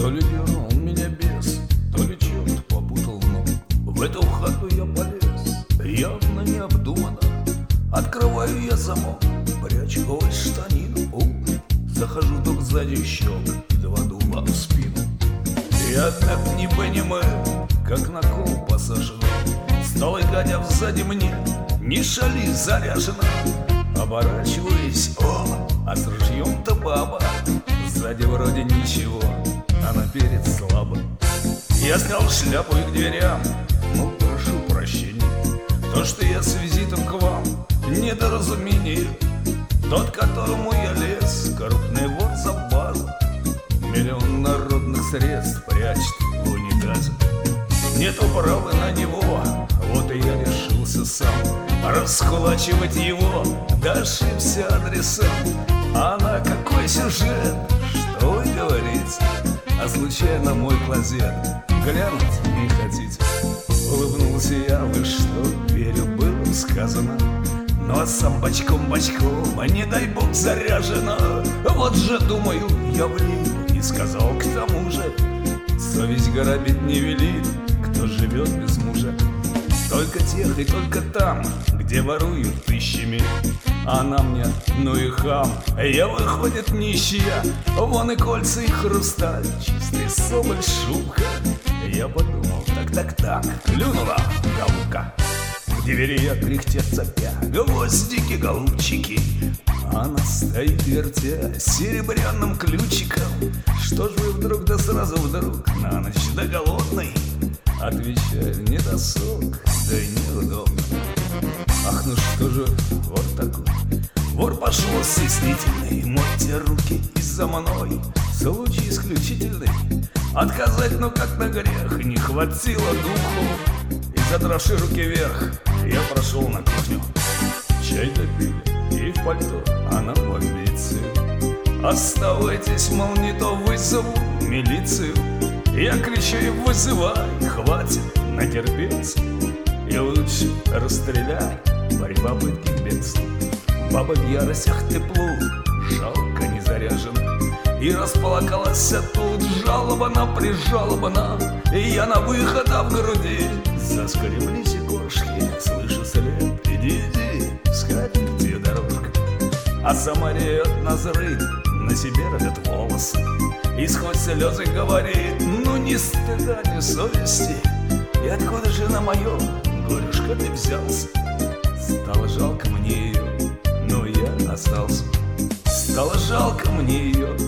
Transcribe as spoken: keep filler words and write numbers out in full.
То ли дернул меня бес, то ли черт попутал, но в эту хату я полез, явно необдуманно. Открываю я замок, прячу голой штанину. У, захожу вдруг сзади щек и два дуба в спину. И однако не понимаю, как на кол посажено. Столы гадя сзади мне, не шали, заряжена. Оборачиваюсь, о, а с ружьем-то баба. Сзади вроде ничего, а наперед слабо. Я снял шляпу и к дверям, ну прошу прощения. То, что я с визитом к вам, недоразумение. Тот, которому я лез, крупный вор за базу. Миллион народных средств прячет в унитазе. Нету права на него, вот и я решился сам раскулачивать его, да ошибся адресом. А на какой сюжет, что вы говорите? А случайно мой клозет глянуть не хотите? Улыбнулся я, вы что, верю, было сказано. Ну а сам бочком-бочком, а не дай бог заряжено. Вот же, думаю, я влип и сказал к тому же: совесть грабить не велит, кто живет без мужа. Только тех и только там, где воруют тысячами. А она мне, ну и хам, я, выходит, нищая. Вон и кольца, и хрусталь, чистый соболь, шубка. Я подумал, так-так-так, клюнула голубка. В двери я кряхтя цапя, гвоздики, голубчики. Она стоит, вертя серебряным ключиком. Что ж вы вдруг, да сразу вдруг, на ночь да голодный? Отвечаю, не досуг, да и неудобно. Ах, ну что же вор такой? Вор пошел стеснительный, мойте руки и за мной. Случай исключительный, отказать, ну как на грех, не хватило духу. И задравши руки вверх, я прошел на кухню. Чай допили, и в пальто она в амбицию. Оставайтесь, мол, не то вызову милицию. Я кричу и вызывай, хватит натерпеться. И лучше расстреляй при попытке бегства. Баба в яростях теплу, жалко не заряжена. И располакалась тут жалобана, прижалобана. И я на выход, а в груди заскреблись и кошки. Слышу след, иди, иди, сходи, где дорожка. А сама ревет назрыв, на себе родят волосы. И сквозь слезы говорит, ну ни стыда, ни совести. И откуда же на мое горюшка ты взялся? Стало жалко мне ее, но я остался. Стало жалко мне ее,